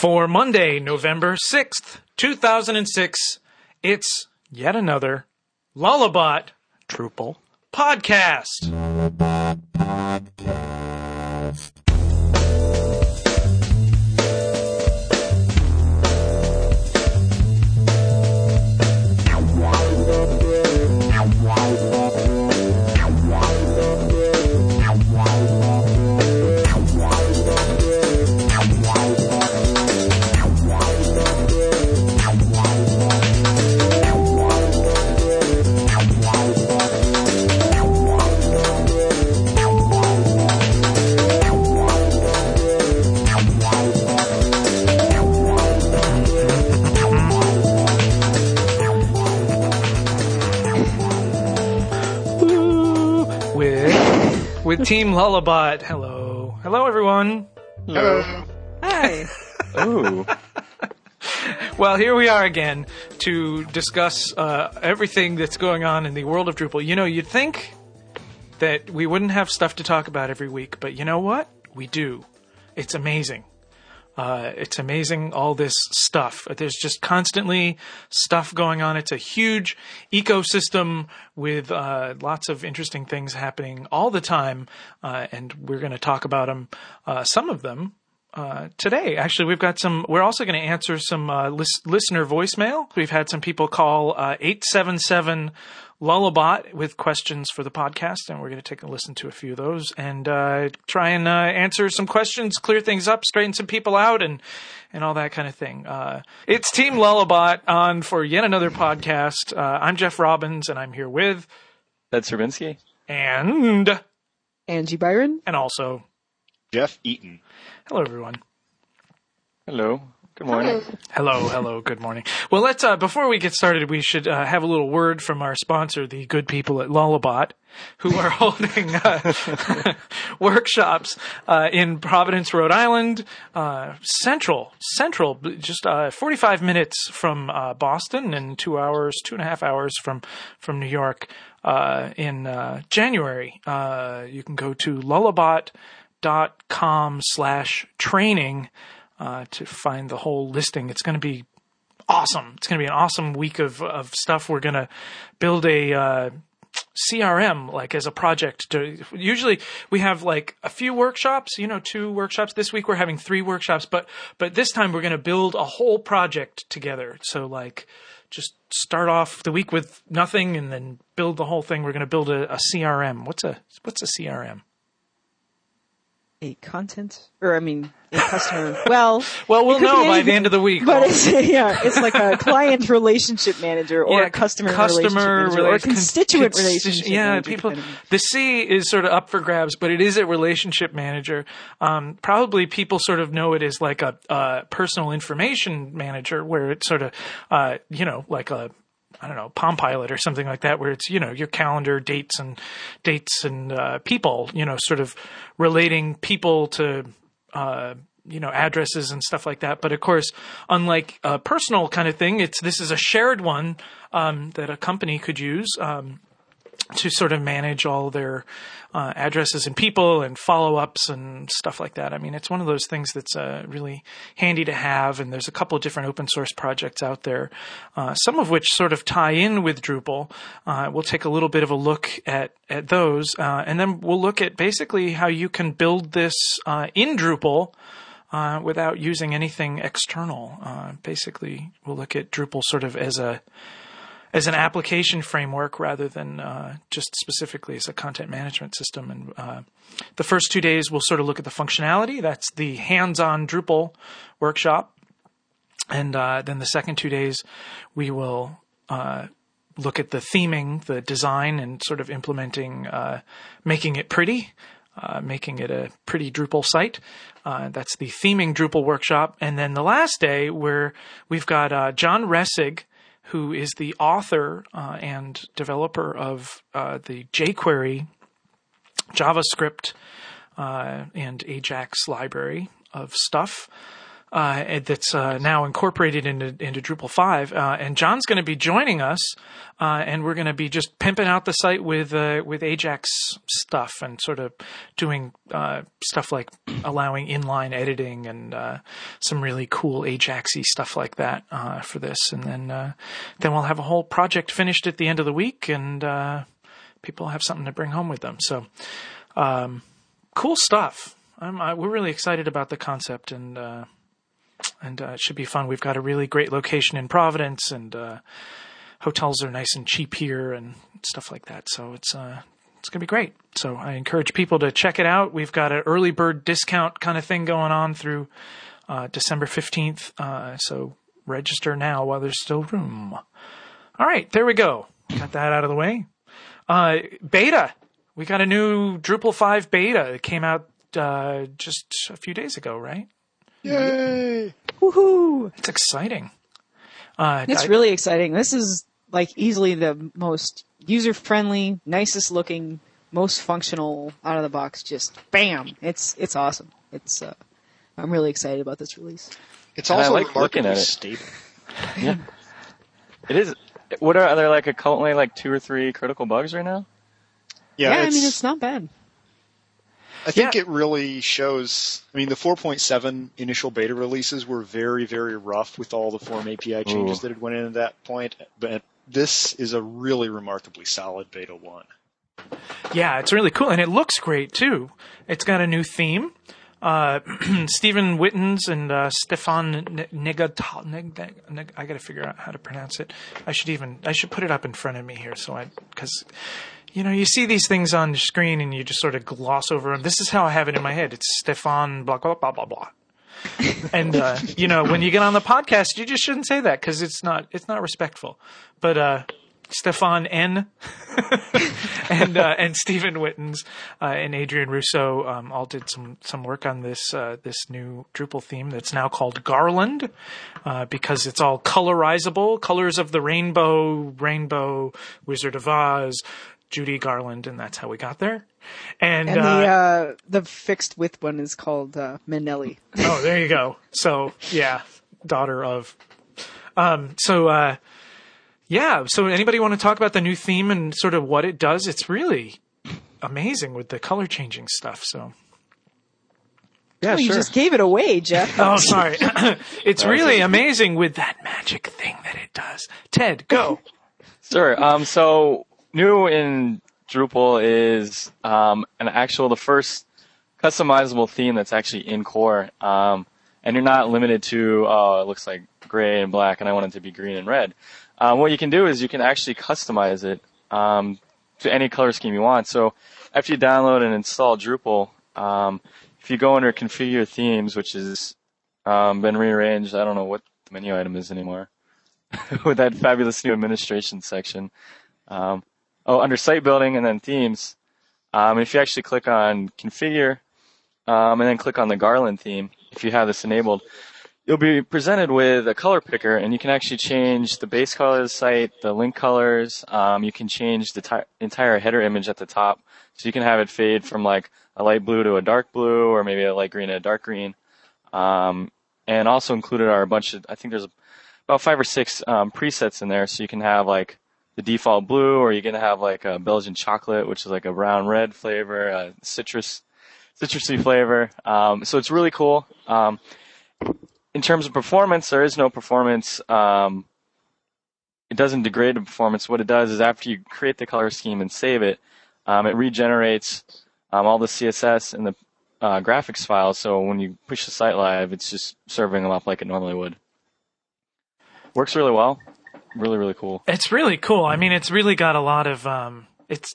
For Monday, November 6th, 2006, it's yet another Lullabot Drupal podcast. With Team Lullabot. Hello. Hello, everyone. Hello. Hi. Ooh. Well, here we are again to discuss everything that's going on in the world of Drupal. You know, you'd think that we wouldn't have stuff to talk about every week, but you know what? We do. It's amazing. It's amazing, all this stuff. There's just constantly stuff going on. It's a huge ecosystem with lots of interesting things happening all the time, and we're going to talk about them, some of them, today. Actually, we're also going to answer some listener voicemail. We've had some people call 877 Lullabot with questions for the podcast, and we're going to take a listen to a few of those and try and answer some questions, clear things up, straighten some people out, and all that kind of thing. It's Team Lullabot on for yet another podcast. I'm Jeff Robbins, and I'm here with Ed Serbinsky and Angie Byron. And also Jeff Eaton. Hello, everyone. Hello. Good morning. Hello. Good morning. Well, let's before we get started, we should have a little word from our sponsor, the good people at Lullabot, who are holding workshops in Providence, Rhode Island, central, just 45 minutes from Boston, and 2.5 hours from New York. In January, you can go to lullabot.com/training. To find the whole listing. It's going to be awesome. It's going to be an awesome week of stuff. We're going to build a CRM, like, as a project. Usually we have like a few workshops, 2 workshops. This week we're having 3 workshops, but this time we're going to build a whole project together. So, like, just start off the week with nothing and then build the whole thing. We're going to build a CRM. What's a CRM? A customer. Well, we'll know by the end of the week. But it's like a client relationship manager or a customer relationship manager or a constituent relationship manager. People. The C is sort of up for grabs, but it is a relationship manager. Probably people sort of know it as like a personal information manager, where it's sort of, like a, I don't know, Palm Pilot or something like that, where it's, your calendar, dates and people, sort of relating people to, addresses and stuff like that. But of course, unlike a personal kind of thing, this is a shared one, that a company could use, to sort of manage all their addresses and people and follow-ups and stuff like that. I mean, it's one of those things that's really handy to have, and there's a couple of different open source projects out there, some of which sort of tie in with Drupal. We'll take a little bit of a look at those, and then we'll look at basically how you can build this in Drupal without using anything external. Basically, we'll look at Drupal sort of as an application framework rather than just specifically as a content management system. And the first 2 days, we'll sort of look at the functionality. That's the hands-on Drupal workshop. And then the second 2 days, we will look at the theming, the design, and sort of implementing, making it pretty, making it a pretty Drupal site. That's the theming Drupal workshop. And then the last day, where we've got John Ressig, who is the author and developer of the jQuery, JavaScript, and Ajax library of stuff. that's now incorporated into Drupal 5. And John's going to be joining us, and we're going to be just pimping out the site with Ajax stuff and sort of doing stuff like allowing inline editing and some really cool Ajax-y stuff like that for this. And then we'll have a whole project finished at the end of the week, and people have something to bring home with them. So cool stuff. We're really excited about the concept, and it should be fun. We've got a really great location in Providence, and hotels are nice and cheap here and stuff like that. So it's going to be great. So I encourage people to check it out. We've got an early bird discount kind of thing going on through December 15th. So register now while there's still room. All right, there we go. Got that out of the way. Beta. We got a new Drupal 5 beta. It came out just a few days ago, right? Yay! Woohoo! It's exciting. It's really exciting. This is like easily the most user-friendly, nicest looking, most functional out of the box. Just bam! It's awesome. I'm really excited about this release. It's also like looking at it. Stable. Yeah, it is. Are there only like 2 or 3 critical bugs right now? Yeah, I mean it's not bad. I think it really shows. I mean, the 4.7 initial beta releases were very, very rough with all the form API changes that had went in at that point. But this is a really remarkably solid beta 1. Yeah, it's really cool, and it looks great too. It's got a new theme. Stephen Wittens and Stefan Negat. I got to figure out how to pronounce it. I should put it up in front of me here, because. You see these things on the screen and you just sort of gloss over them. This is how I have it in my head. It's Stefan blah, blah, blah, blah, blah. And, when you get on the podcast, you just shouldn't say that because it's not respectful. But, Stefan N. and Stephen Wittens, and Adrian Russo, all did some work on this new Drupal theme that's now called Garland, because it's all colorizable, colors of the rainbow, Wizard of Oz, Judy Garland, and that's how we got there. And the fixed width one is called Manelli. Oh, there you go. So yeah, daughter of. So anybody want to talk about the new theme and sort of what it does? It's really amazing with the color changing stuff. So. Yeah, You just gave it away, Jeff. Oh, sorry. It's really amazing with that magic thing that it does. Ted, go. Sure. So new in Drupal is the first customizable theme that's actually in core. And you're not limited to, it looks like gray and black and I want it to be green and red. What you can do is you can actually customize it to any color scheme you want. So after you download and install Drupal, if you go under Configure Themes, which has been rearranged, I don't know what the menu item is anymore, with that fabulous new administration section. Under Site Building and then Themes, if you actually click on Configure and then click on the Garland theme, if you have this enabled, you'll be presented with a color picker, and you can actually change the base color of the site, the link colors. You can change the entire header image at the top, so you can have it fade from like a light blue to a dark blue, or maybe a light green to a dark green. And also included are a bunch of, I think there's about 5 or 6 presets in there, so you can have like the default blue, or you're going to have like a Belgian chocolate, which is like a brown red flavor, a citrusy flavor. So it's really cool. In terms of performance, there is no performance. It doesn't degrade the performance. What it does is after you create the color scheme and save it, it regenerates all the CSS and the graphics files. So when you push the site live, it's just serving them up like it normally would. Works really well. Really, really cool. It's really cool. I mean, it's really got a lot of, it's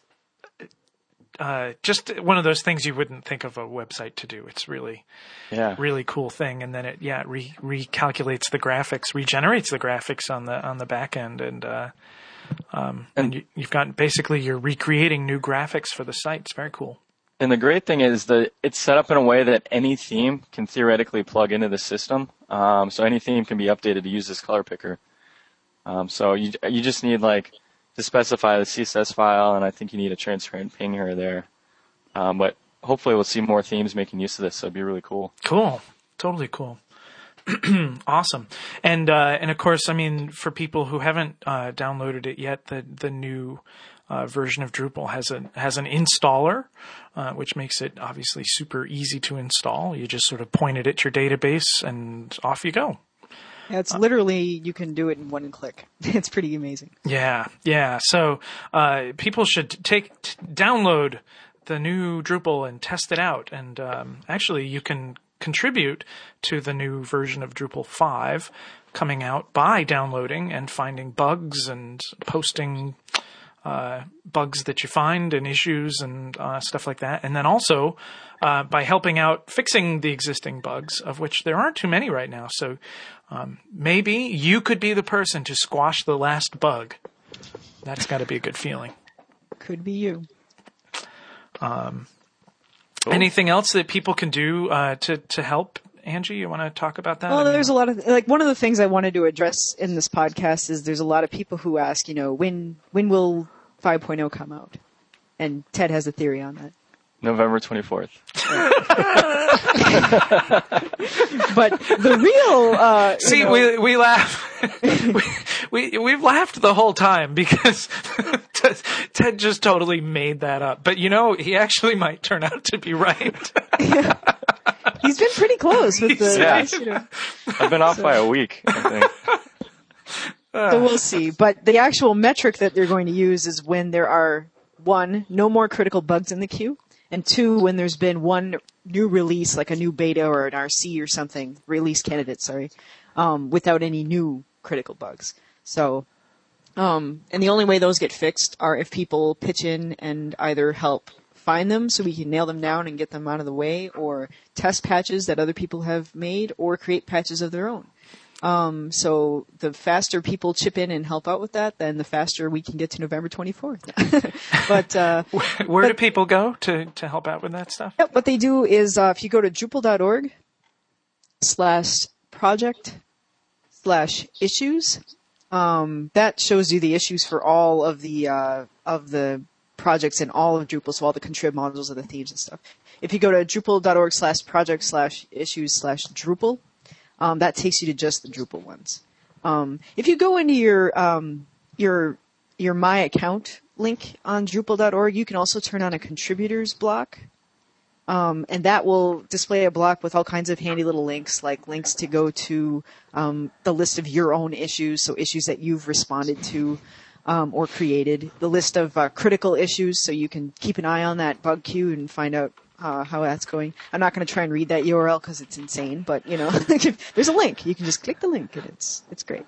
just one of those things you wouldn't think of a website to do. It's really, really cool thing. And then it, recalculates the graphics, regenerates the graphics on the back end. And you've got basically you're recreating new graphics for the site. It's very cool. And the great thing is that it's set up in a way that any theme can theoretically plug into the system. So any theme can be updated to use this color picker. So you just need to specify the CSS file, and I think you need a transparent ping here or there. But hopefully we'll see more themes making use of this, so it'd be really cool. Cool. Totally cool. Awesome. And of course, I mean, for people who haven't downloaded it yet, the new version of Drupal has an installer, which makes it obviously super easy to install. You just sort of point it at your database and off you go. Yeah, it's literally, you can do it in one click. It's pretty amazing. Yeah. So people should download the new Drupal and test it out. And actually, you can contribute to the new version of Drupal 5 coming out by downloading and finding bugs and posting bugs that you find and issues and stuff like that. And then also by helping out fixing the existing bugs, of which there aren't too many right now. So maybe you could be the person to squash the last bug. That's got to be a good feeling. Could be you. Anything else that people can do to help? Angie, you want to talk about that? Well, there's a lot of, like, one of the things I wanted to address in this podcast is there's a lot of people who ask, when will 5.0 come out? And Ted has a theory on that. November 24th. But the real, see, we laugh. We've laughed the whole time because Ted just totally made that up. But he actually might turn out to be right. Yeah. He's been pretty close with the. I've been off by a week, I think. So we'll see. But the actual metric that they're going to use is when there are, 1, no more critical bugs in the queue, and 2, when there's been one new release, like a new beta or an RC or something, release candidate, without any new critical bugs. So, and the only way those get fixed are if people pitch in and either help find them so we can nail them down and get them out of the way, or test patches that other people have made, or create patches of their own. So the faster people chip in and help out with that, then the faster we can get to November 24th. But, where do people go to help out with that stuff? Yeah, what they do is, if you go to Drupal.org/project/issues, that shows you the issues for all of the projects in all of Drupal, so all the contrib modules of the themes and stuff. If you go to Drupal.org/project/issues/Drupal, that takes you to just the Drupal ones. If you go into your My Account link on Drupal.org, you can also turn on a contributors block. And that will display a block with all kinds of handy little links, like links to go to the list of your own issues, so issues that you've responded to or created, the list of critical issues, so you can keep an eye on that bug queue and find out how that's going. I'm not going to try and read that URL because it's insane, but there's a link. You can just click the link and it's great.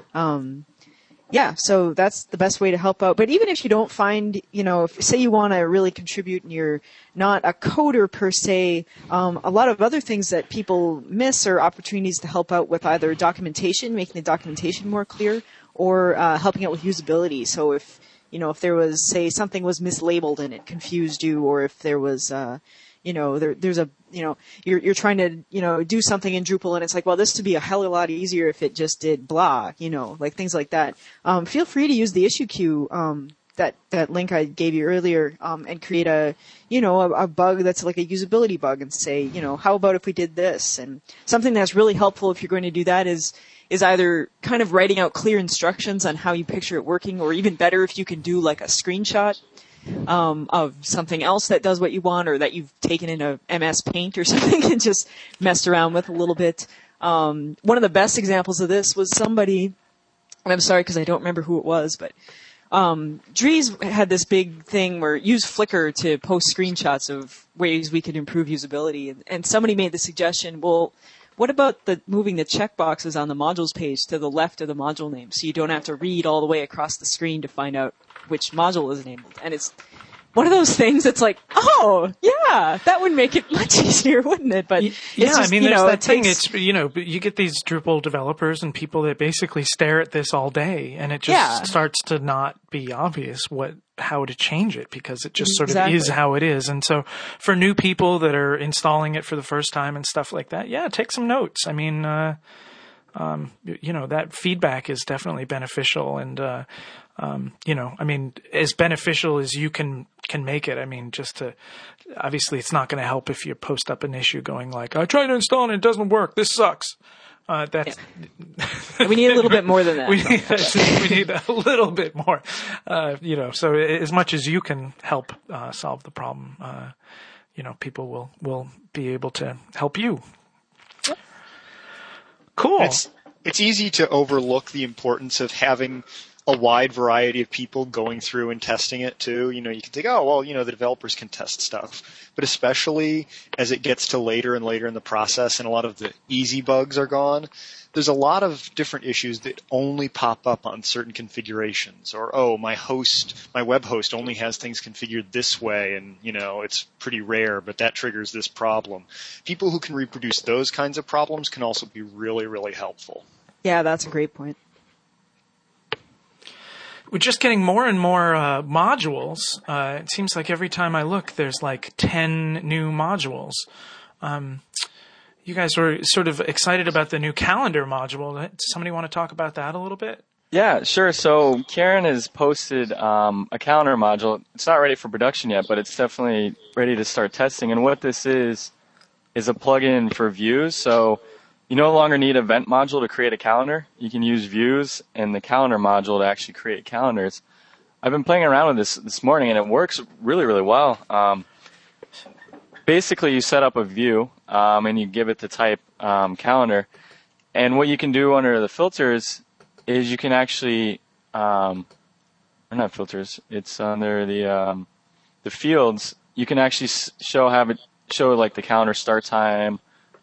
So that's the best way to help out. But even if you don't find, if say you want to really contribute and you're not a coder per se, a lot of other things that people miss are opportunities to help out with either documentation, making the documentation more clear, or helping out with usability. So if there was, say, something was mislabeled and it confused you, or if there was, there's a, you're trying to, do something in Drupal and it's like, well, this would be a hell of a lot easier if it just did blah, like things like that. Feel free to use the issue queue, that link I gave you earlier, and create a bug that's like a usability bug and say, how about if we did this? And something that's really helpful if you're going to do that is either kind of writing out clear instructions on how you picture it working, or even better if you can do like a screenshot of something else that does what you want, or that you've taken in a MS Paint or something and just messed around with a little bit. One of the best examples of this was somebody, and I'm sorry because I don't remember who it was, but Dries had this big thing where use Flickr to post screenshots of ways we could improve usability, and somebody made the suggestion, well, what about moving the checkboxes on the modules page to the left of the module name, so you don't have to read all the way across the screen to find out which module is enabled? And it's one of those things that's like, oh, yeah, that would make it much easier, wouldn't it? But there's that thing. It's, you get these Drupal developers and people that basically stare at this all day, and it just starts to not be obvious how to change it, because it just sort of is how it is. And so for new people that are installing it for the first time and stuff like that, take some notes. I mean, that feedback is definitely beneficial, and as beneficial as you can make it. I mean, obviously it's not going to help if you post up an issue going like, I tried to install it and it doesn't work. This sucks. That's we need a little bit more than that. we need a little bit more. So as much as you can help solve the problem, people will be able to help you. Cool. It's easy to overlook the importance of having a wide variety of people going through and testing it too. You can think, the developers can test stuff. But especially as it gets to later and later in the process and a lot of the easy bugs are gone, there's a lot of different issues that only pop up on certain configurations. Or, my web host only has things configured this way and, it's pretty rare, but that triggers this problem. People who can reproduce those kinds of problems can also be really, really helpful. Yeah, that's a great point. We're just getting more and more modules. It seems like every time I look, there's like 10 new modules. You guys were sort of excited about the new calendar module. Does somebody want to talk about that a little bit? Yeah, sure. So Karen has posted a calendar module. It's not ready for production yet, but it's definitely ready to start testing. And what this is a plugin for views. So you no longer need an event module to create a calendar. You can use views and the calendar module to actually create calendars. I've been playing around with this morning, and it works really, really well. Basically, you set up a view, and you give it the type calendar. And what you can do under the filters is you can actually, or not filters, it's under the fields. You can actually have it show like the calendar start time,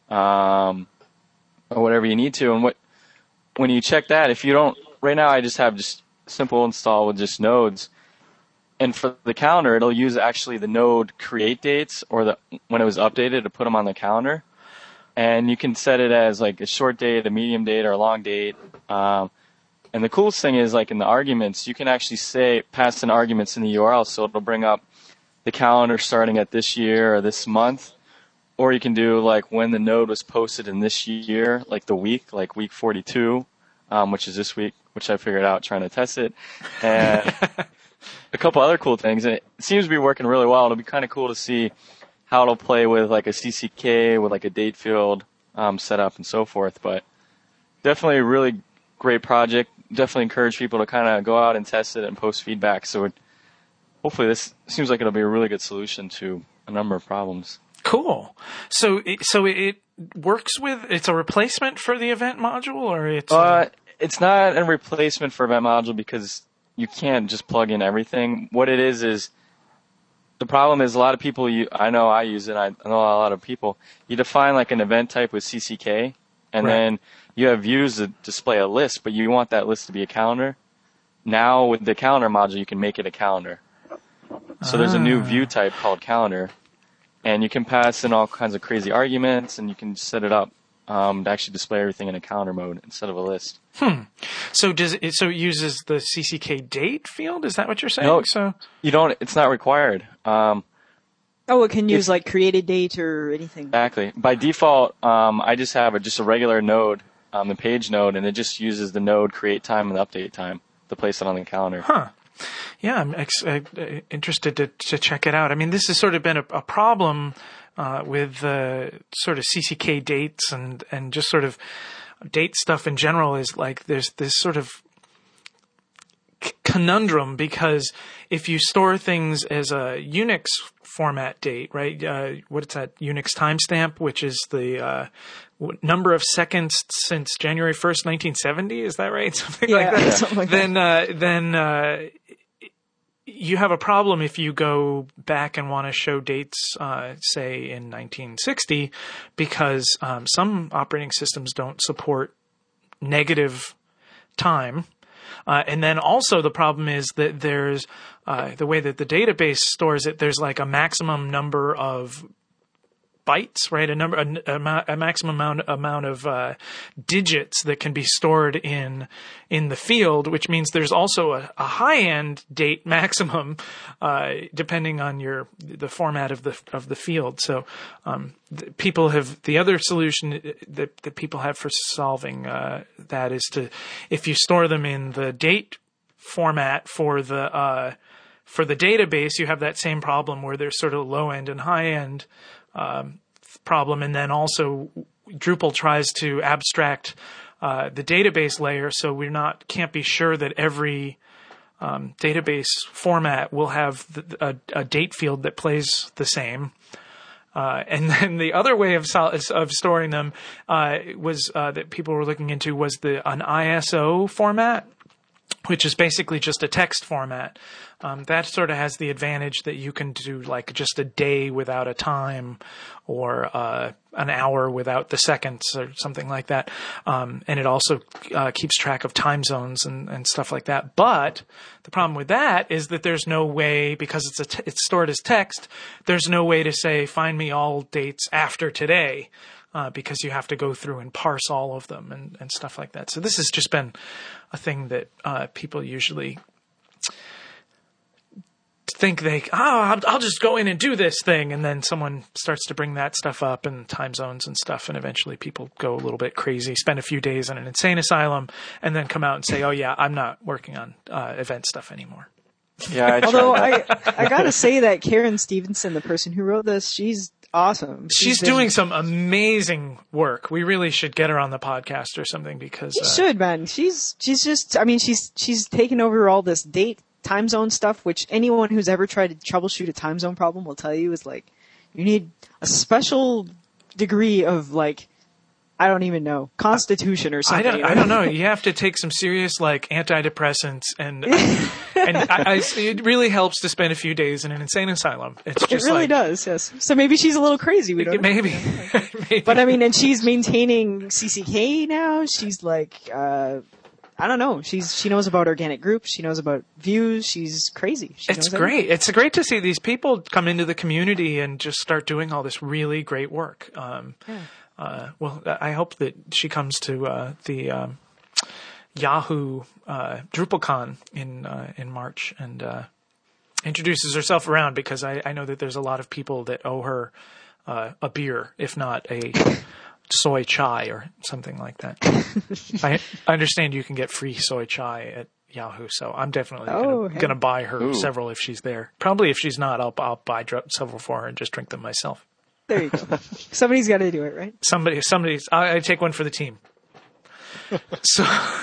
or whatever you need to. And when you check that, if you don't, right now I just have just simple install with just nodes. And for the calendar, it'll use actually the node create dates or when it was updated to put them on the calendar. And you can set it as like a short date, a medium date, or a long date. And the coolest thing is like in the arguments, you can actually pass in arguments in the URL. So it'll bring up the calendar starting at this year or this month. Or you can do like when the node was posted in this year, like the week, like week 42, which is this week, which I figured out trying to test it. And a couple other cool things. And it seems to be working really well. It'll be kind of cool to see how it'll play with like a CCK, with like a date field set up and so forth. But definitely a really great project. Definitely encourage people to kind of go out and test it and post feedback. So hopefully this seems like it'll be a really good solution to a number of problems. Cool. So it works with, it's a replacement for the event module, or it's? It's not a replacement for event module because you can't just plug in everything. What it is the problem is a lot of people, I know I use it, I know a lot of people, you define like an event type with CCK, and then you have views that display a list, but you want that list to be a calendar. Now with the calendar module, you can make it a calendar. So there's a new view type called calendar. And you can pass in all kinds of crazy arguments, and you can set it up to actually display everything in a calendar mode instead of a list. So it uses the CCK date field? Is that what you're saying? No, so you don't. It's not required. It can use like created date or anything. Exactly. By default, I just have a regular node, the page node, and it just uses the node create time and update time to place it on the calendar. Huh. Yeah, I'm interested to check it out. I mean, this has sort of been a problem with sort of CCK dates and just sort of date stuff in general. Is like there's this sort of conundrum, because if you store things as a Unix format date, right? What's that Unix timestamp, which is the number of seconds since January 1st, 1970? Is that right? Something like that. Something like that. Then you have a problem if you go back and want to show dates, say in 1960, because some operating systems don't support negative time. And then also the problem is that there's the way that the database stores it, there's like a maximum number of bytes, right? A maximum amount of digits that can be stored in the field, which means there's also a high-end date maximum, depending on the format of the field. So the other solution that people have for solving that is if you store them in the date format for the database, you have that same problem where there's sort of low-end and high-end problem. And then also Drupal tries to abstract the database layer, so can't be sure that every database format will have a date field that plays the same. And then the other way of storing them was that people were looking into was an ISO format, which is basically just a text format. That sort of has the advantage that you can do like just a day without a time, or an hour without the seconds, or something like that. And it also keeps track of time zones and stuff like that. But the problem with that is that there's no way, because it's stored as text, there's no way to say, find me all dates after today. Because you have to go through and parse all of them and stuff like that. So this has just been a thing that people usually think I'll just go in and do this thing. And then someone starts to bring that stuff up, and time zones and stuff. And eventually people go a little bit crazy, spend a few days in an insane asylum, and then come out and say, oh yeah, I'm not working on event stuff anymore. Yeah. Although I gotta say that Karen Stevenson, the person who wrote this, she's awesome. She's doing some amazing work. We really should get her on the podcast or something, because you should, man. She's just, I mean, she's taken over all this time zone stuff, which anyone who's ever tried to troubleshoot a time zone problem will tell you is like, you need a special degree of like, I don't even know, constitution or something. I don't know. You have to take some serious like antidepressants, and it really helps to spend a few days in an insane asylum. It really does. Yes. So maybe she's a little crazy. We don't know. Maybe. But I mean, and she's maintaining CCK now. She's like, I don't know. She knows about organic groups. She knows about views. She's crazy. It's great. Everything. It's great to see these people come into the community and just start doing all this really great work. Well, I hope that she comes to the Yahoo DrupalCon in March and introduces herself around, because I know that there's a lot of people that owe her a beer, if not a soy chai or something like that. I understand you can get free soy chai at Yahoo, so I'm definitely going to buy her several if she's there. Probably if she's not, I'll buy several for her and just drink them myself. There you go. Somebody's got to do it, right? Somebody's. I take one for the team. So,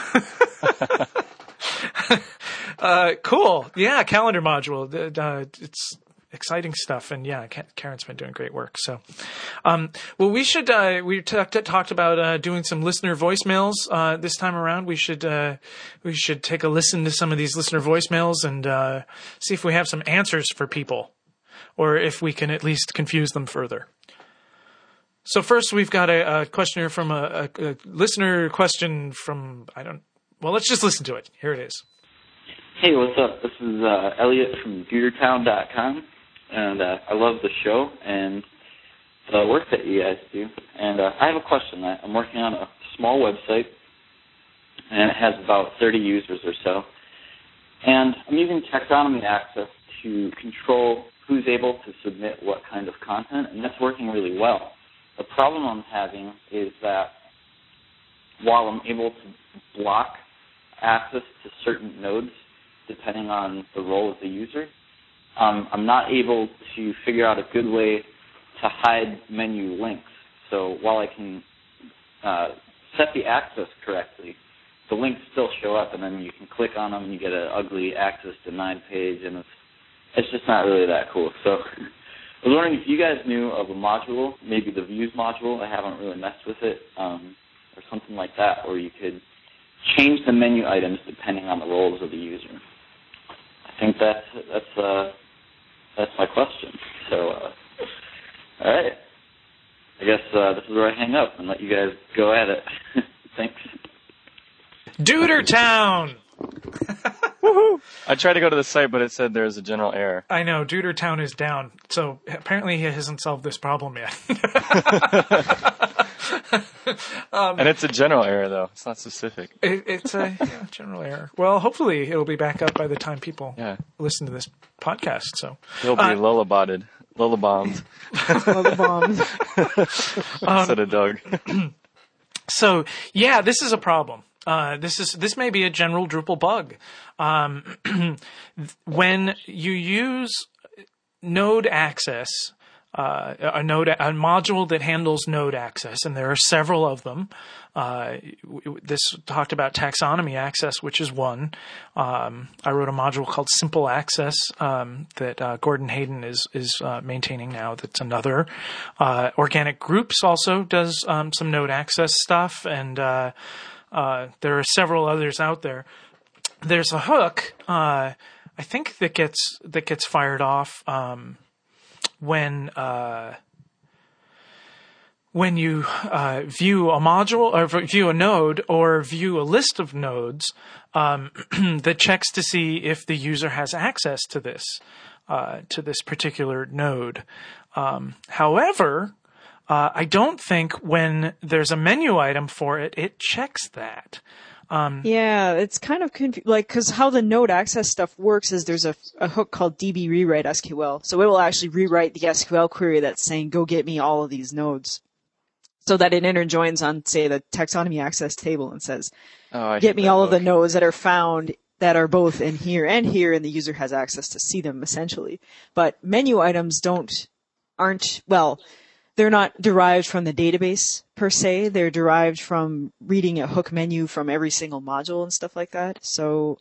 cool. Yeah, calendar module. It's exciting stuff, and yeah, Karen's been doing great work. So, well, we should. We talked about doing some listener voicemails this time around. We should take a listen to some of these listener voicemails and see if we have some answers for people, or if we can at least confuse them further. So first, we've got a question here from a listener question from, well, let's just listen to it. Here it is. Hey, what's up? This is Elliot from DuderTown.com, and I love the show and the work that you guys do. And I have a question. I'm working on a small website, and it has about 30 users or so. And I'm using taxonomy access to control who's able to submit what kind of content, and that's working really well. The problem I'm having is that while I'm able to block access to certain nodes, depending on the role of the user, I'm not able to figure out a good way to hide menu links. So while I can set the access correctly, the links still show up, and then you can click on them and you get an ugly access denied page, and it's just not really that cool. So I was wondering if you guys knew of a module, maybe the views module. I haven't really messed with it, or something like that, where you could change the menu items depending on the roles of the user. I think that's my question. So, all right. I guess this is where I hang up and let you guys go at it. Thanks. Dudertown! I tried to go to the site, but it said there's a general error. I know, Dudertown is down, so apparently he hasn't solved this problem yet. And it's a general error, though. It's not specific. It's a general error. Well, hopefully it'll be back up by the time people listen to this podcast. So it'll be lullabombed. Instead of Doug. So, yeah, this is a problem. This may be a general Drupal bug. When you use node access, a module that handles node access, and there are several of them. This talked about taxonomy access, which is one. I wrote a module called Simple Access that Gordon Hayden is maintaining now. That's another. Organic Groups also does some node access stuff, and there are several others out there. There's a hook, I think, that gets fired off when you view a module or view a node or view a list of nodes that checks to see if the user has access to this particular node. However, I don't think when there's a menu item for it, it checks that. Yeah, it's kind of because how the node access stuff works is there's a hook called DB rewrite SQL. So it will actually rewrite the SQL query that's saying, go get me all of these nodes. So that it interjoins on, say, the taxonomy access table and says, get me all of the nodes that are found that are both in here and here, and the user has access to see them, essentially. But menu items they're not derived from the database per se. They're derived from reading a hook menu from every single module and stuff like that. So,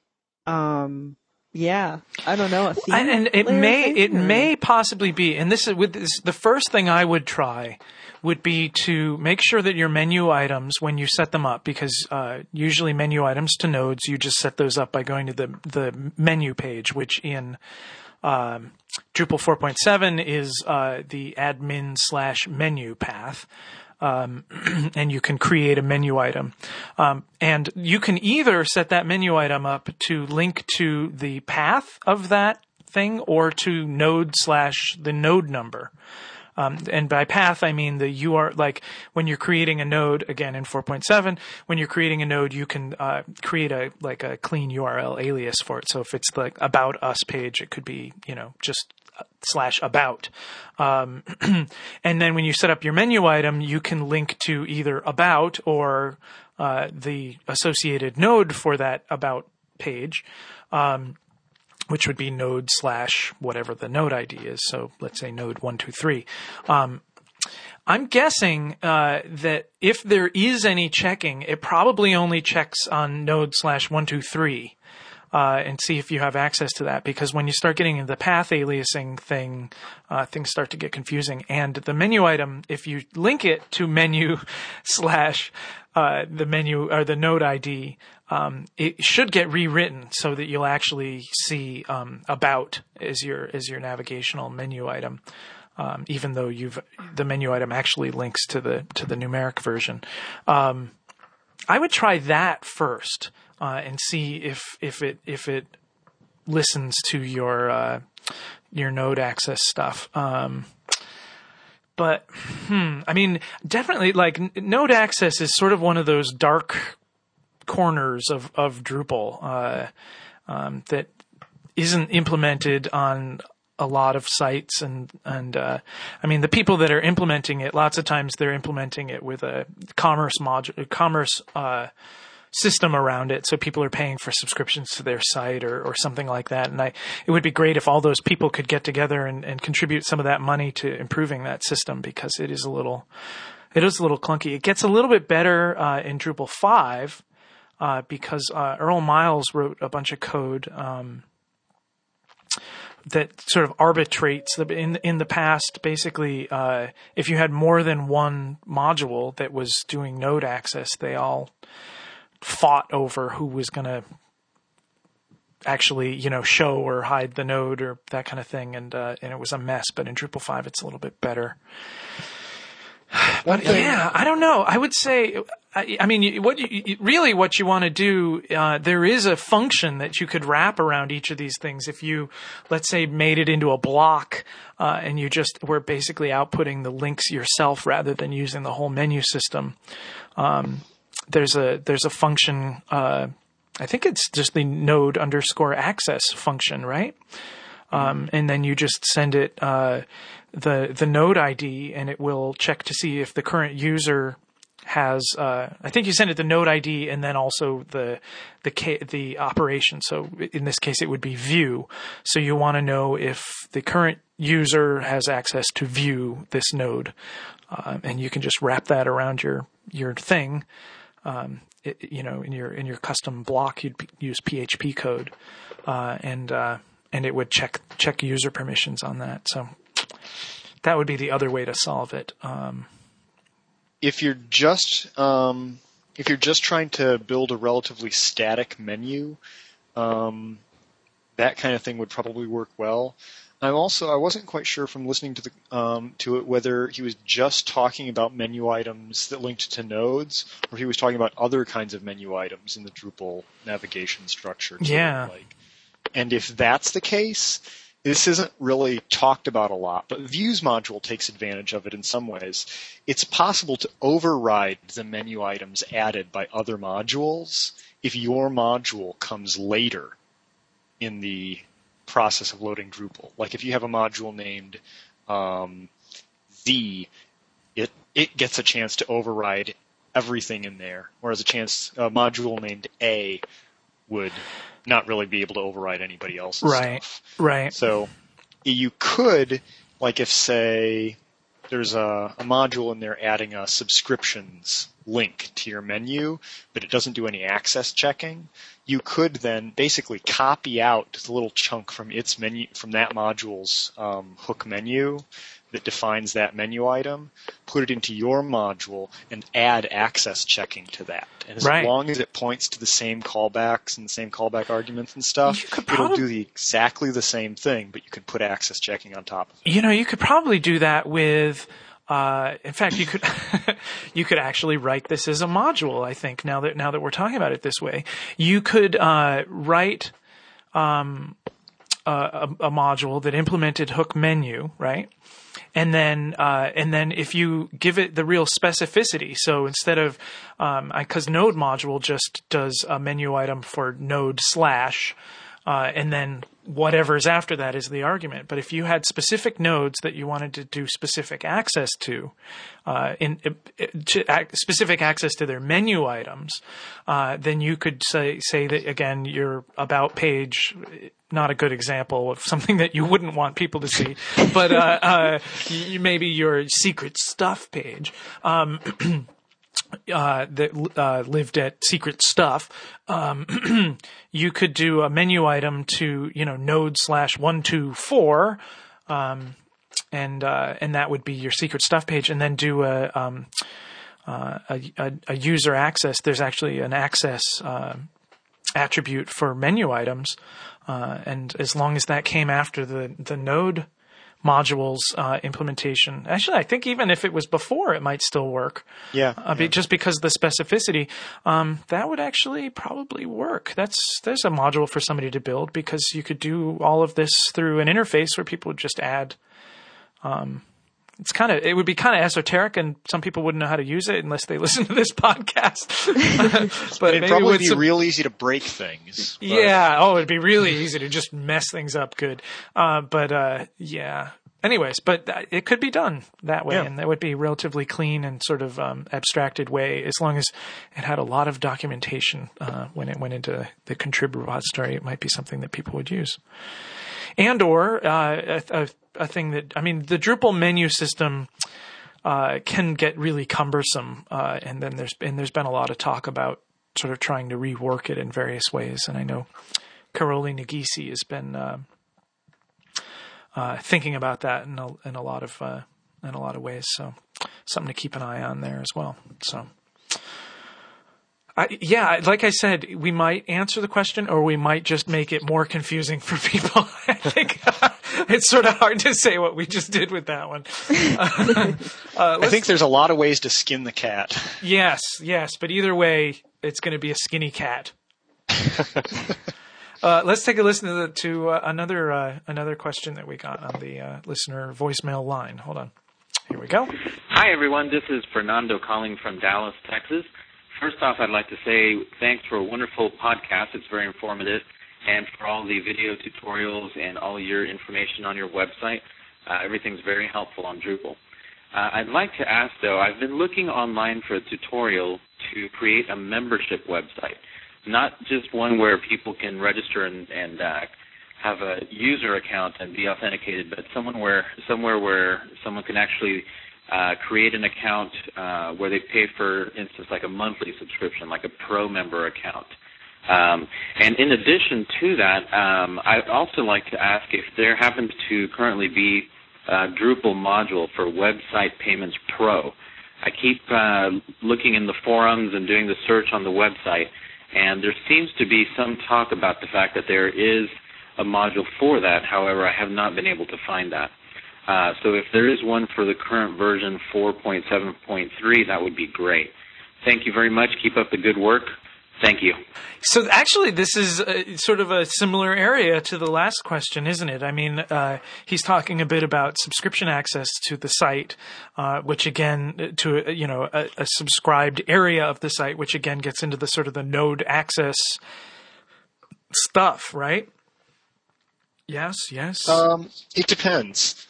yeah, I don't know. It may possibly be, and the first thing I would try would be to make sure that your menu items, when you set them up, because usually menu items to nodes, you just set those up by going to the menu page, which in Drupal 4.7 is the admin/menu path. And you can create a menu item. And you can either set that menu item up to link to the path of that thing or to node/the node number. And by path, I mean the URL, like when you're creating a node, again in 4.7, when you're creating a node, you can create a clean URL alias for it. So if it's the About Us page, it could be, just /about. And then when you set up your menu item, you can link to either About or the associated node for that About page. Which would be node / whatever the node ID is. So let's say node 123. I'm guessing that if there is any checking, it probably only checks on node /123 and see if you have access to that. Because when you start getting into the path aliasing thing, things start to get confusing. And the menu item, if you link it to menu / the menu or the node ID, it should get rewritten so that you'll actually see About as your navigational menu item, even though the menu item actually links to the numeric version. I would try that first and see if it listens to your node access stuff. But I mean, definitely, like, node access is sort of one of those dark corners of Drupal that isn't implemented on a lot of sites, and I mean, the people that are implementing it, lots of times they're implementing it with a commerce system around it, so people are paying for subscriptions to their site or something like that. And it would be great if all those people could get together and contribute some of that money to improving that system, because it is a little clunky. It gets a little bit better in Drupal 5 because Earl Miles wrote a bunch of code that sort of arbitrates in the past. Basically, if you had more than one module that was doing node access, they all fought over who was going to actually, show or hide the node or that kind of thing, and it was a mess. But in Drupal 5, it's a little bit better. But yeah, I don't know. I would say, I mean, what you want to do, there is a function that you could wrap around each of these things. If you, let's say, made it into a block, and you just were basically outputting the links yourself rather than using the whole menu system. There's a function, I think it's just the node _access function, right? And then you just send it, the node ID, and it will check to see if the current user has, I think you send it the node ID and then also the operation. So in this case, it would be view. So you want to know if the current user has access to view this node, and you can just wrap that around your thing. In your custom block, you'd use PHP code, and it would check user permissions on that. So that would be the other way to solve it. If you're just trying to build a relatively static menu, that kind of thing would probably work well. I wasn't quite sure from listening to it whether he was just talking about menu items that linked to nodes, or he was talking about other kinds of menu items in the Drupal navigation structure. Yeah. And if that's the case, this isn't really talked about a lot, but Views module takes advantage of it in some ways. It's possible to override the menu items added by other modules if your module comes later in the process of loading Drupal. Like if you have a module named Z, it gets a chance to override everything in there, whereas a module named A would not really be able to override anybody else's stuff. Right. So you could, like if, say, there's a module in there adding a subscriptions link to your menu, but it doesn't do any access checking, you could then basically copy out the little chunk from its menu, from that module's hook menu that defines that menu item, put it into your module, and add access checking to that. And as long as it points to the same callbacks and the same callback arguments and stuff, it'll do exactly the same thing, but you could put access checking on top of it. You could probably do that with, in fact, you could actually write this as a module, I think, now that we're talking about it this way. You could write a module that implemented hook menu, right? And then if you give it the real specificity, so instead of, cause node module just does a menu item for node / and then whatever's after that is the argument. But if you had specific nodes that you wanted to do specific access to, specific access to their menu items, then you could say that again, your about page, not a good example of something that you wouldn't want people to see, but maybe your secret stuff page. That lived at secret stuff, you could do a menu item to, node /124, and that would be your secret stuff page, and then do a user access. There's actually an access attribute for menu items, and as long as that came after the node modules implementation. Actually, I think even if it was before, it might still work. Yeah. Just because of the specificity, that would actually probably work. There's a module for somebody to build, because you could do all of this through an interface where people would just add. It would be kind of esoteric, and some people wouldn't know how to use it unless they listen to this podcast. But it'd probably be real easy to break things. But. Yeah. It'd be really easy to just mess things up good. Yeah. Anyways, but it could be done that way, and that would be relatively clean and sort of abstracted way, as long as it had a lot of documentation when it went into the contrib repository. It might be something that people would use. And or a thing that, the Drupal menu system can get really cumbersome, and then there's been a lot of talk about sort of trying to rework it in various ways. And I know Karoli Nagisi has been thinking about that in a lot of ways. So something to keep an eye on there as well. So. Like I said, we might answer the question, or we might just make it more confusing for people. I think it's sort of hard to say what we just did with that one. I think there's a lot of ways to skin the cat. Yes, but either way, it's going to be a skinny cat. Let's take a listen to another question that we got on the listener voicemail line. Hold on. Here we go. Hi, everyone. This is Fernando calling from Dallas, Texas. First off, I'd like to say thanks for a wonderful podcast. It's very informative. And for all the video tutorials and all your information on your website. Everything's very helpful on Drupal. I'd like to ask, though, I've been looking online for a tutorial to create a membership website. Not just one where people can register and have a user account and be authenticated, but somewhere where someone can actually create an account where they pay, for instance, like a monthly subscription, like a pro member account. And in addition to that, I'd also like to ask if there happens to currently be a Drupal module for Website Payments Pro. I keep looking in the forums and doing the search on the website, and there seems to be some talk about the fact that there is a module for that. However, I have not been able to find that. So if there is one for the current version 4.7.3, that would be great. Thank you very much. Keep up the good work. Thank you. So actually, this is sort of a similar area to the last question, isn't it? I mean, he's talking a bit about subscription access to the site, which again, to a subscribed area of the site, which again gets into the sort of the node access stuff, right? Yes. It depends.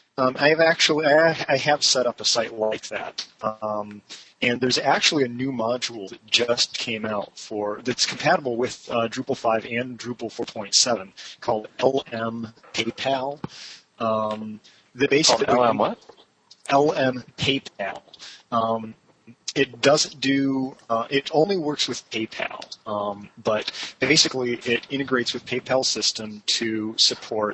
I have set up a site like that. And there's actually a new module that just came out that's compatible with Drupal 5 and Drupal 4.7 called LM PayPal. That basically LM what? LM PayPal. It doesn't do. It only works with PayPal, but basically it integrates with PayPal system to support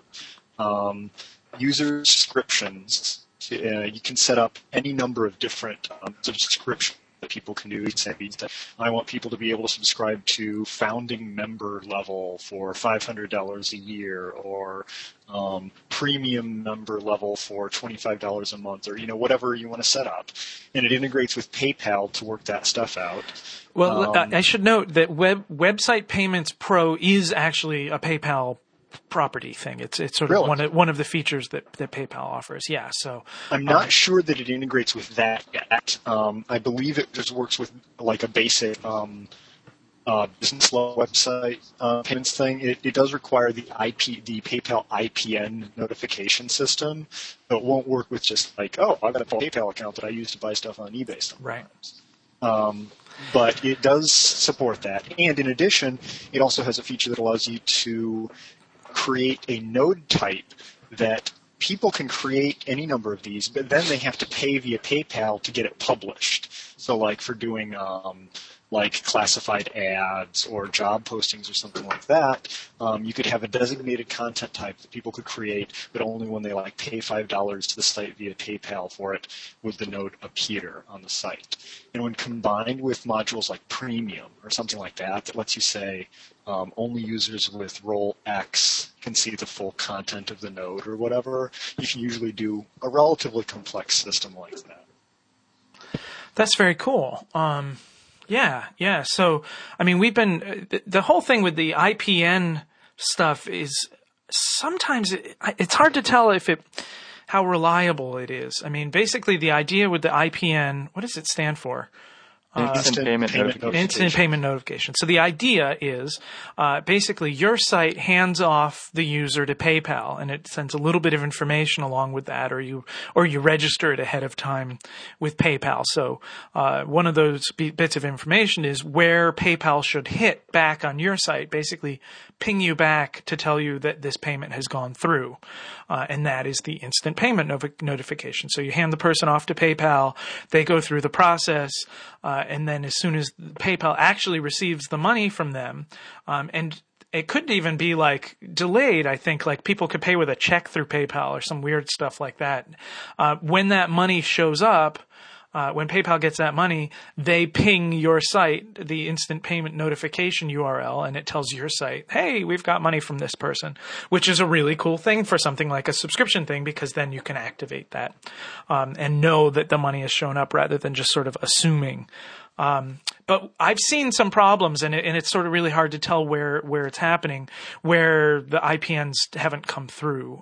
user subscriptions. You can set up any number of different subscriptions that people can do. I want people to be able to subscribe to founding member level for $500 a year, or premium member level for $25 a month, or whatever you want to set up. And it integrates with PayPal to work that stuff out. Well, I should note that Website Payments Pro is actually a PayPal property thing. It's sort of one of the features that PayPal offers. Yeah. So I'm not sure that it integrates with that yet. I believe it just works with like a basic business website payments thing. It does require the PayPal IPN notification system. So it won't work with just like, I've got a PayPal account that I use to buy stuff on eBay sometimes. Right. But it does support that. And in addition, it also has a feature that allows you to create a node type that people can create any number of these, but then they have to pay via PayPal to get it published. So like for doing like classified ads or job postings or something like that, you could have a designated content type that people could create, but only when they pay $5 to the site via PayPal for it would the node appear on the site. And when combined with modules like Premium or something like that lets you say only users with role X can see the full content of the node or whatever, you can usually do a relatively complex system like that. That's very cool. Yeah. So, I mean, the whole thing with the IPN stuff is sometimes it's hard to tell how reliable it is. I mean, basically the idea with the IPN, what does it stand for? Instant payment notification. So the idea is basically your site hands off the user to PayPal, and it sends a little bit of information along with that, or you register it ahead of time with PayPal. So one of those bits of information is where PayPal should hit back on your site, basically ping you back to tell you that this payment has gone through, and that is the instant payment notification. So you hand the person off to PayPal, they go through the process, and then as soon as PayPal actually receives the money from them, and it could even be delayed, I think, people could pay with a check through PayPal or some weird stuff like that. When that money shows up, when PayPal gets that money, they ping your site the instant payment notification URL, and it tells your site, hey, we've got money from this person, which is a really cool thing for something like a subscription thing, because then you can activate that and know that the money has shown up rather than just sort of assuming. But I've seen some problems, and it's sort of really hard to tell where it's happening, where the IPNs haven't come through.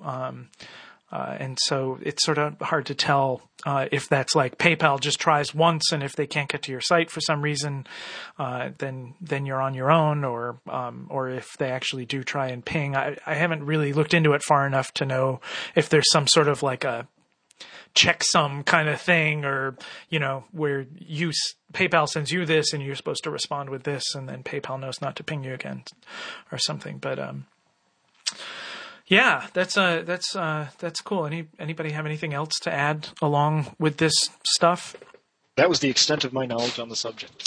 And so it's sort of hard to tell if that's PayPal just tries once, and if they can't get to your site for some reason, then you're on your own, or if they actually do try and ping. I haven't really looked into it far enough to know if there's some sort of a checksum kind of thing, or where PayPal sends you this and you're supposed to respond with this, and then PayPal knows not to ping you again or something. But Yeah, that's cool. Anybody have anything else to add along with this stuff? That was the extent of my knowledge on the subject.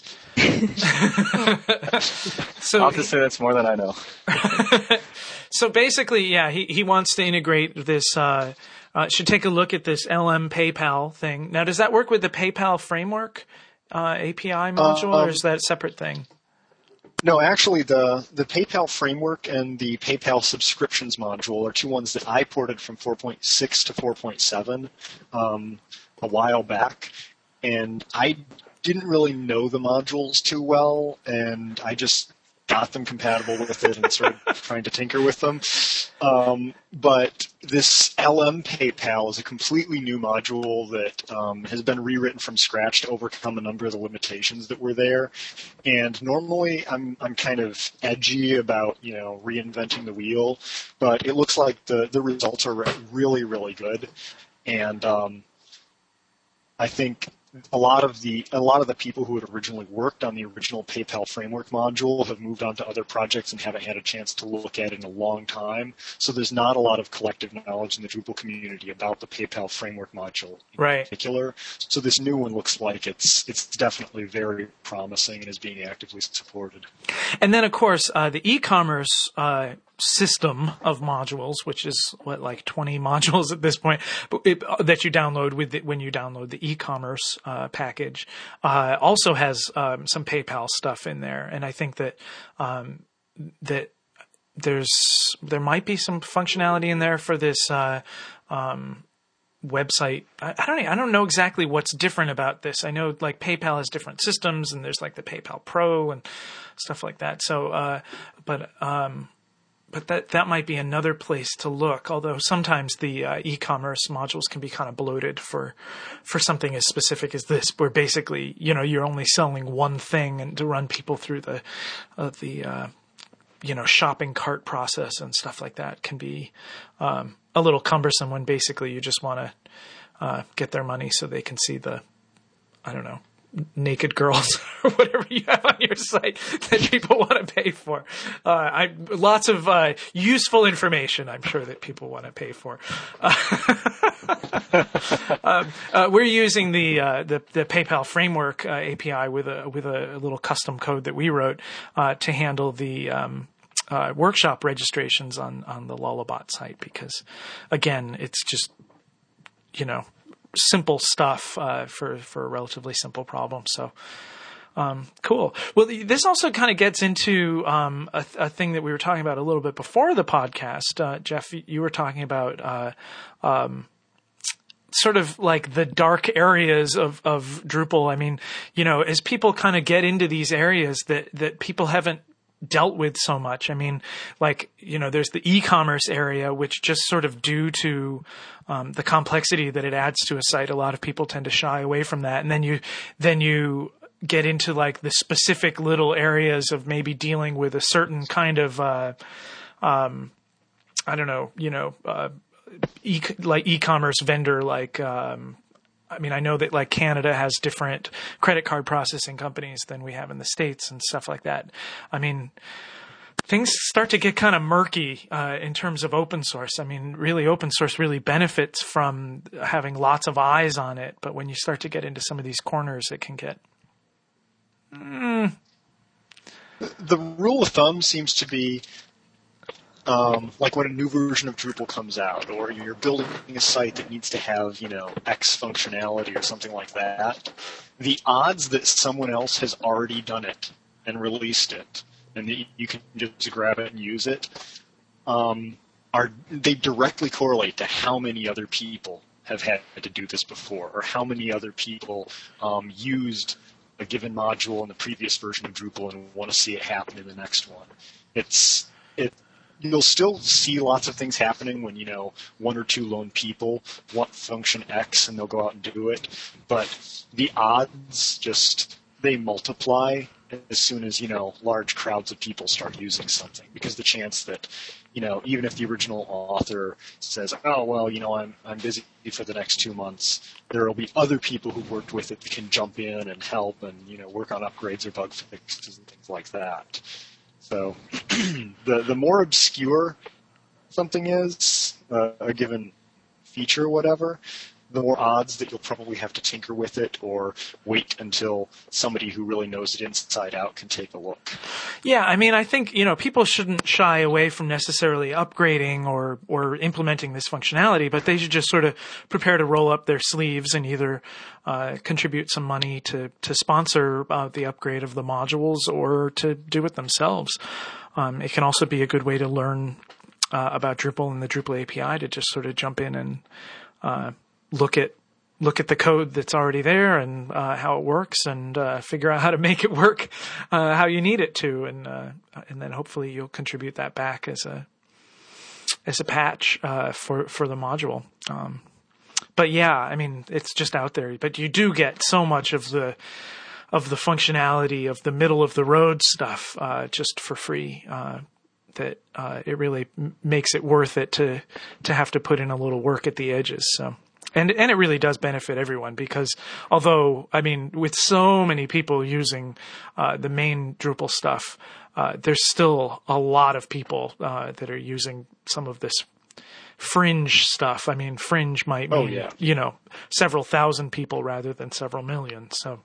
So I'll have to say that's more than I know. So basically, yeah, he wants to integrate this. Should take a look at this LM PayPal thing. Now, does that work with the PayPal framework API module, or is that a separate thing? No, actually, the PayPal framework and the PayPal subscriptions module are two ones that I ported from 4.6 to 4.7 a while back, and I didn't really know the modules too well, and I just got them compatible with it and started trying to tinker with them. But this LM PayPal is a completely new module that has been rewritten from scratch to overcome a number of the limitations that were there. And normally I'm kind of edgy about, reinventing the wheel, but it looks like the results are really, really good. And I think a lot of the people who had originally worked on the original PayPal framework module have moved on to other projects and haven't had a chance to look at it in a long time. So there's not a lot of collective knowledge in the Drupal community about the PayPal framework module in particular. So this new one looks like it's definitely very promising and is being actively supported. And then, of course, the e-commerce system of modules, which is like 20 modules at this point, that you download when you download the e-commerce package, also has some PayPal stuff in there. And I think that that there might be some functionality in there for this website. I don't know exactly what's different about this. I know like PayPal has different systems, and there's like the PayPal Pro and stuff like that. So, but that might be another place to look. Although sometimes the e-commerce modules can be kind of bloated for something as specific as this, where basically you're only selling one thing, and to run people through the shopping cart process and stuff like that can be a little cumbersome when basically you just want to get their money so they can see the, I don't know, naked girls or whatever you have on your site that people want to pay for. Lots of useful information I'm sure that people want to pay for. We're using the PayPal framework API with a little custom code that we wrote to handle the workshop registrations on the Lullabot site, because again, it's just simple stuff for a relatively simple problem. So cool. Well, this also kind of gets into a thing that we were talking about a little bit before the podcast. Jeff, you were talking about sort of like the dark areas of Drupal. I mean, as people kind of get into these areas that people haven't dealt with so much. I mean, like, there's the e-commerce area, which just sort of due to the complexity that it adds to a site, a lot of people tend to shy away from that. And then you get into like the specific little areas of maybe dealing with a certain kind of, e-commerce vendor, like, I know that like Canada has different credit card processing companies than we have in the States and stuff like that. I mean, things start to get kind of murky in terms of open source. I mean, really, open source really benefits from having lots of eyes on it. But when you start to get into some of these corners, it can get... The rule of thumb seems to be like when a new version of Drupal comes out, or you're building a site that needs to have, X functionality or something like that, the odds that someone else has already done it and released it, and that you can just grab it and use it, they directly correlate to how many other people have had to do this before, or how many other people used a given module in the previous version of Drupal and want to see it happen in the next one. You'll still see lots of things happening when, one or two lone people want function X and they'll go out and do it. But the odds they multiply as soon as, large crowds of people start using something. Because the chance that, even if the original author says, oh, well, I'm busy for the next 2 months, there will be other people who worked with it that can jump in and help and, work on upgrades or bug fixes and things like that. So the more obscure something is, a given feature or whatever, the more odds that you'll probably have to tinker with it or wait until somebody who really knows it inside out can take a look. Yeah, I mean, I think, people shouldn't shy away from necessarily upgrading or implementing this functionality, but they should just sort of prepare to roll up their sleeves and either contribute some money to sponsor the upgrade of the modules or to do it themselves. It can also be a good way to learn about Drupal and the Drupal API, to just sort of jump in and look at the code that's already there and how it works, and figure out how to make it work how you need it to, and then hopefully you'll contribute that back as a patch for the module. But yeah, I mean, it's just out there. But you do get so much of the functionality of the middle of the road stuff just for free that it really makes it worth it to have to put in a little work at the edges. So. And it really does benefit everyone, because although, I mean, with so many people using the main Drupal stuff, there's still a lot of people that are using some of this fringe stuff. I mean, fringe might mean, several thousand people rather than several million. So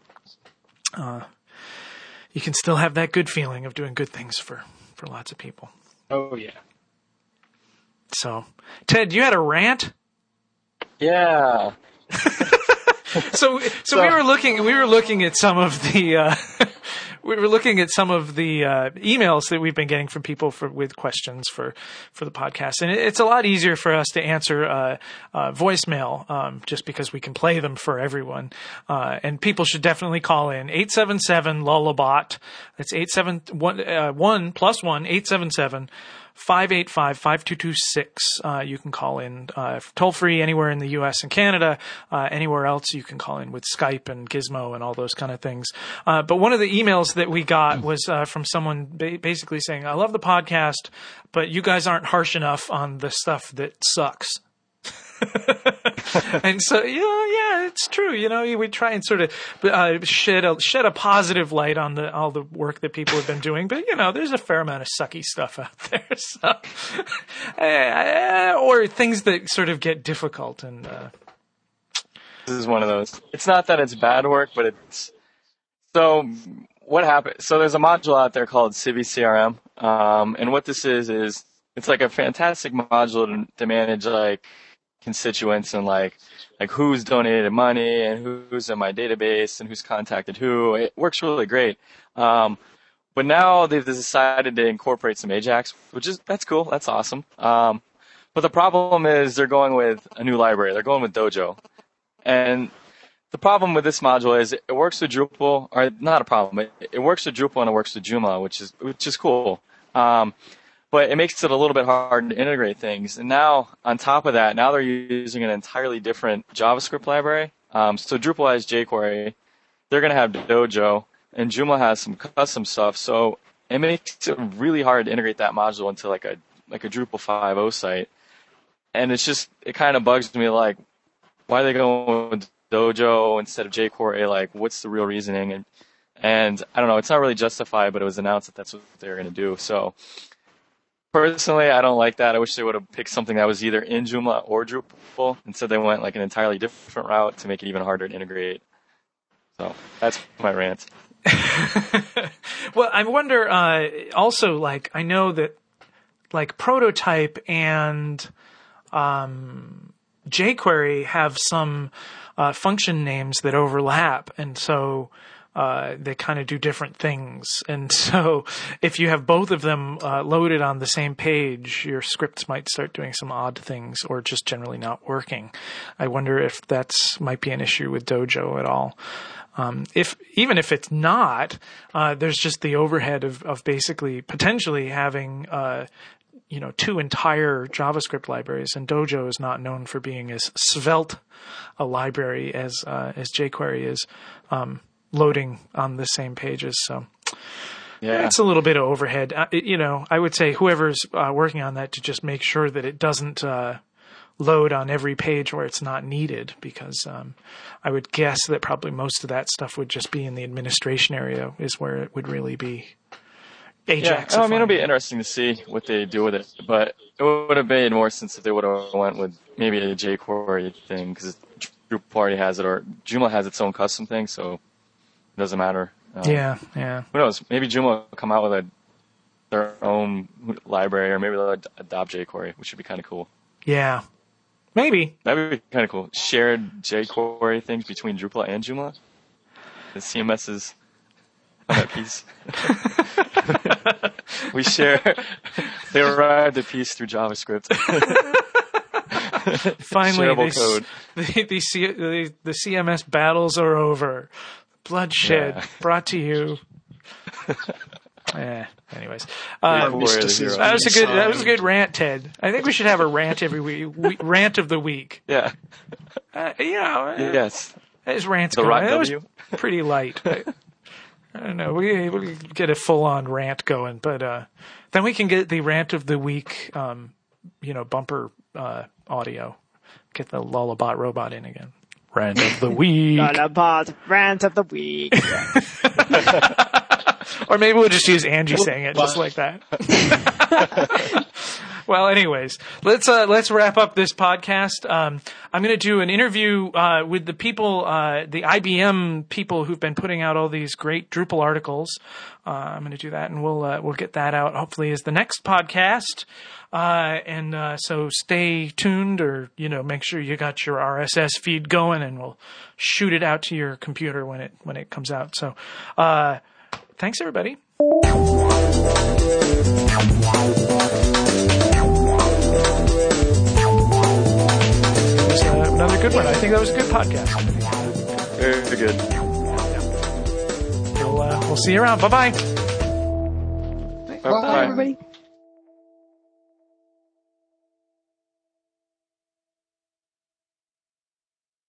you can still have that good feeling of doing good things for lots of people. Oh, yeah. So, Ted, you had a rant? Yeah. So we were looking at some of the emails that we've been getting from people with questions for the podcast, and it's a lot easier for us to answer voicemail just because we can play them for everyone. And people should definitely call in 877-LULLABOT. That's 871 plus 1 877 585-5226. You can call in toll free anywhere in the U.S. and Canada. Anywhere else you can call in with Skype and Gizmo and all those kind of things. But one of the emails that we got was from someone basically saying, I love the podcast, but you guys aren't harsh enough on the stuff that sucks. And so, yeah, it's true. We try and sort of shed a positive light on all the work that people have been doing. But, there's a fair amount of sucky stuff out there. So, or things that sort of get difficult. And this is one of those. It's not that it's bad work, but it's so. What happened? So there's a module out there called Civi CRM, and what this is it's like a fantastic module to manage like constituents and like who's donated money and who's in my database and who's contacted who. It works really great. But now they've decided to incorporate some Ajax, that's cool. That's awesome. But the problem is they're going with a new library. They're going with Dojo. And the problem with this module is it works with Drupal, or not a problem. It works with Drupal and it works with Joomla, which is cool. But it makes it a little bit hard to integrate things. And now, on top of that, now they're using an entirely different JavaScript library. So Drupal has jQuery. They're going to have Dojo. And Joomla has some custom stuff. So it makes it really hard to integrate that module into like a Drupal 5.0 site. And it kind of bugs me, like, why are they going with Dojo instead of jQuery? Like, what's the real reasoning? And I don't know. It's not really justified, but it was announced that that's what they're going to do. So personally, I don't like that. I wish they would have picked something that was either in Joomla or Drupal. Instead, they went like an entirely different route to make it even harder to integrate. So that's my rant. Well, I wonder also, like, I know that like Prototype and jQuery have some function names that overlap, and so they kind of do different things. And so if you have both of them loaded on the same page, your scripts might start doing some odd things or just generally not working. I wonder if might be an issue with Dojo at all. Even if it's not, there's just the overhead of basically potentially having two entire JavaScript libraries, and Dojo is not known for being as svelte a library as jQuery is, loading on the same pages. So yeah, it's a little bit of overhead. I would say whoever's working on that to just make sure that it doesn't load on every page where it's not needed, because I would guess that probably most of that stuff would just be in the administration area is where it would really be Ajax. Yeah, I mean, it'll be interesting to see what they do with it, but it would have made more sense if they would have went with maybe a jQuery thing, because Drupal already has it, or Joomla has its own custom thing, so it doesn't matter. Yeah. Who knows? Maybe Joomla will come out with their own library, or maybe they'll adopt jQuery, which would be kind of cool. Yeah. Maybe. That would be kind of cool. Shared jQuery things between Drupal and Joomla. The CMSs on that piece. We share. They arrived at piece through JavaScript. Finally, code. The CMS battles are over. Bloodshed brought to you. Anyways, that was a good rant, Ted. I think we should have a rant every week. Rant of the week. Yeah. Yes. His rant's the going. That was pretty light. I don't know. We get a full-on rant going, but then we can get the rant of the week, bumper audio. Get the Lullabot robot in again. Rant of the week. Lullabot rant of the week. Or maybe we'll just use Angie saying it just like that. Well, anyways, let's wrap up this podcast. I'm going to do an interview with the people, the IBM people who've been putting out all these great Drupal articles. I'm going to do that, and we'll get that out hopefully as the next podcast. So stay tuned, or make sure you got your RSS feed going, and we'll shoot it out to your computer when it comes out. So thanks, everybody. Another good one. I think that was a good podcast. Very good. Yeah. We'll see you around. Bye-bye. Bye, everybody.